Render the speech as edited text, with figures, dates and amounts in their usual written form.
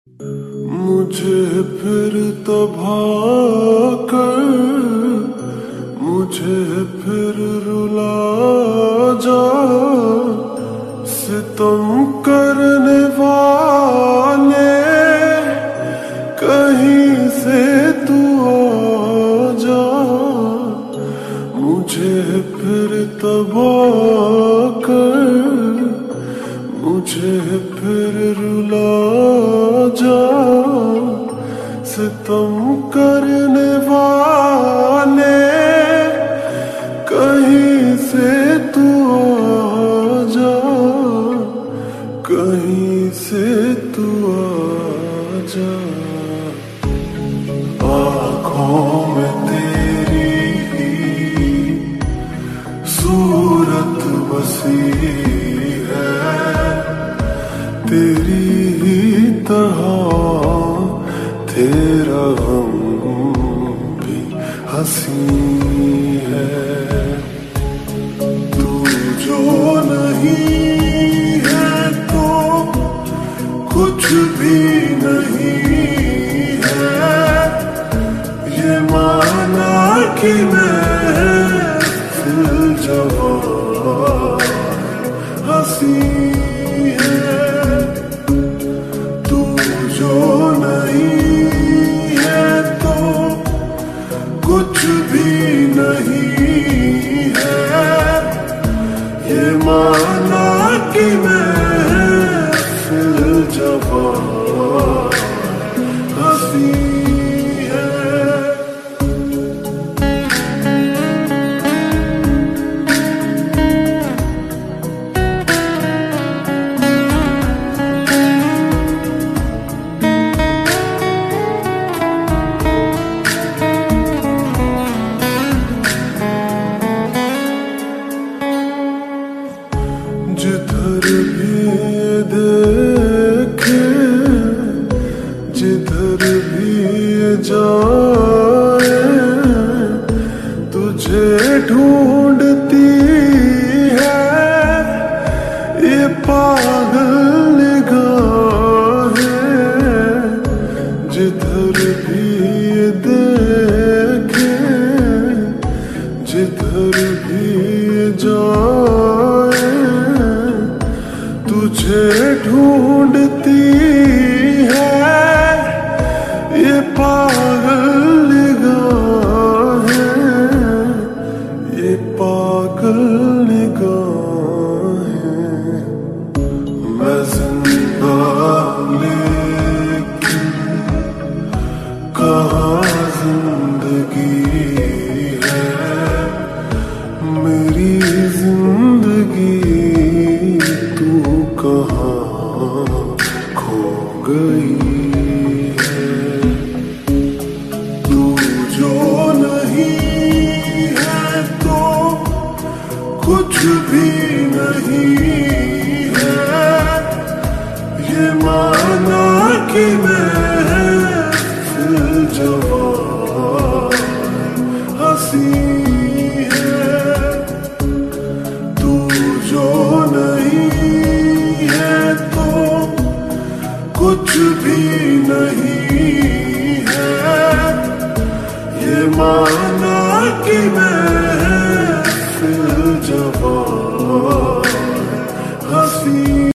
मुझे फिर तबाह कर, मुझे फिर रुला जा, सितम करने वाले कहीं से तू आ जा। मुझे फिर तबाह कर, मुझे फिर रुला जा, सितम करने वाले कहीं से तू आ जा, कहीं से तू आ जा। आँखों में तेरी ही सूरत बसी है, तेरी ही तरह तेरा गम भी हंसी है। तू जो नहीं है तो कुछ भी नहीं है, ये माना कि मैं फिर जवां हंसी है। तू जो नहीं है तो कुछ भी नहीं है, ये माना कि मैं फिर जवां हंसी है। जिधर भी देखे, जिधर भी जाए, तुझे ढूंढती है ये पागल निगाहें। जिधर भी देखे, जिधर भी जाए, तुझे ढूंढती है ये पागल निगाहें, ये पागल निगाहें। मैं जिंदा लेकिन कहाँ जिंदगी है, मेरी जिंदगी तू कहाँ खो गई है। तू जो नहीं है तो कुछ भी नहीं है, ये माना कि मैं फिर जवां